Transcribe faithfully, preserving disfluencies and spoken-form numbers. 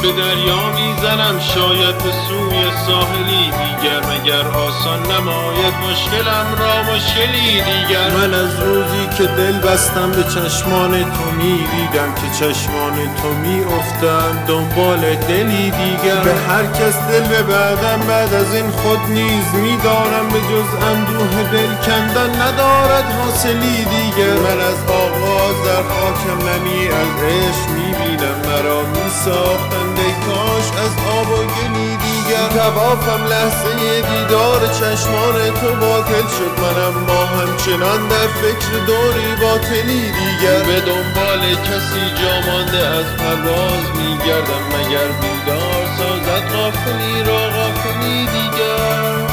به دریا میزنم شاید به سوی ساحلی دیگر، مگر آسان نماید مشکلم را مشکلی دیگر. من از روزی که دل بستم به چشمان تو میدیدم که چشمان تو میافتند دنبال دلی دیگر. به هر کس دل ببندم بعد از این خود نیز میدانم به جز اندوه دل کندن ندارد حاصلی دیگر. من از آغاز در خاکم نمی از عشق میبینم، مرا میساختند ای کاش از آب و گلی دیگر. توافم لحظه دیدار چشمان تو باطل شد، من اما همچنان در فکر دوری باطلی دیگر. به دنبال کسی جا مانده از پرواز میگردم، مگر بیدار سازد غافلی را غافلی دیگر.